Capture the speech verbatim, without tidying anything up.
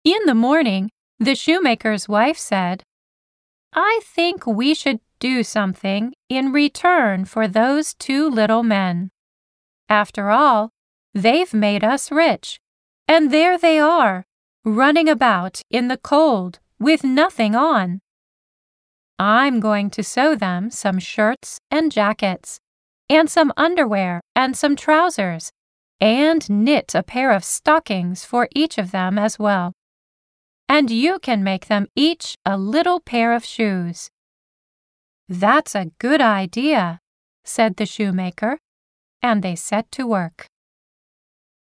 In the morning, the shoemaker's wife said, "I think we should do something in return for those two little men. After all, they've made us rich, and there they are, running about in the cold with nothing on. I'm going to sew them some shirts and jackets, and some underwear and some trousers, and knit a pair of stockings for each of them as well. And you can make them each a little pair of shoes." "That's a good idea," said the shoemaker, and they set to work.